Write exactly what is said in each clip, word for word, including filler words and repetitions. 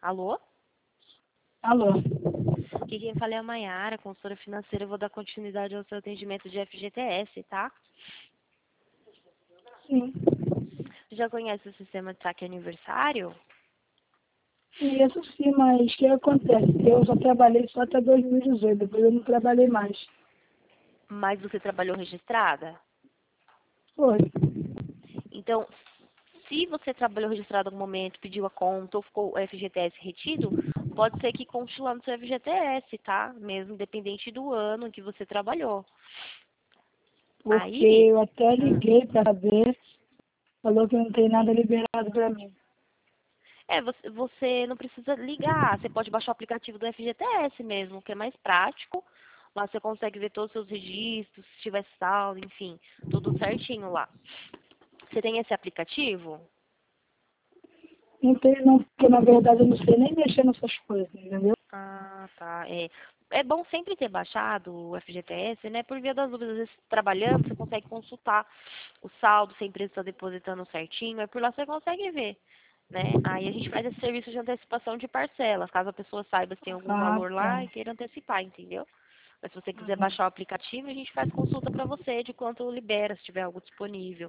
Alô? Alô? Aqui quem fala é a Mayara, consultora financeira. Eu vou dar continuidade ao seu atendimento de F G T S, tá? Sim. Você já conhece o sistema de saque aniversário? Isso sim, mas o que acontece? Eu só trabalhei só até dois mil e dezoito, depois eu não trabalhei mais. Mas você trabalhou registrada? Foi. Então, se você trabalhou registrado em algum momento, pediu a conta ou ficou o F G T S retido, pode ser que conte lá no seu F G T S, tá? Mesmo independente do ano em que você trabalhou. Porque Aí, eu até hum, liguei para ver, falou que não tem nada liberado para mim. é, você, você não precisa ligar, você pode baixar o aplicativo do F G T S mesmo, que é mais prático. Lá você consegue ver todos os seus registros, se tiver saldo, enfim, tudo certinho lá. Você tem esse aplicativo? Não tem não, porque na verdade eu não sei nem mexer nessas coisas, entendeu? Ah, tá. É, é bom sempre ter baixado o F G T S, né? Por via das dúvidas, às vezes trabalhando, você consegue consultar o saldo, se a empresa está depositando certinho, aí por lá você consegue ver, né? Aí a gente faz esse serviço de antecipação de parcelas, caso a pessoa saiba se tem algum Ah, valor lá tá. e queira antecipar, entendeu? Mas se você quiser Uhum. baixar o aplicativo, a gente faz consulta para você de quanto libera, se tiver algo disponível,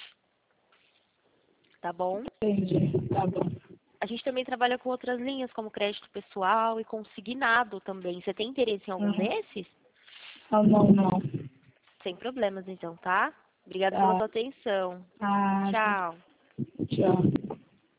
tá bom? Entendi. Tá bom. A gente também trabalha com outras linhas, como crédito pessoal e consignado também. Você tem interesse em algum Uhum. desses? Ah, não, não. Sem problemas, então, tá? Obrigada pela Tá. sua atenção. Ah, Tchau. tchau.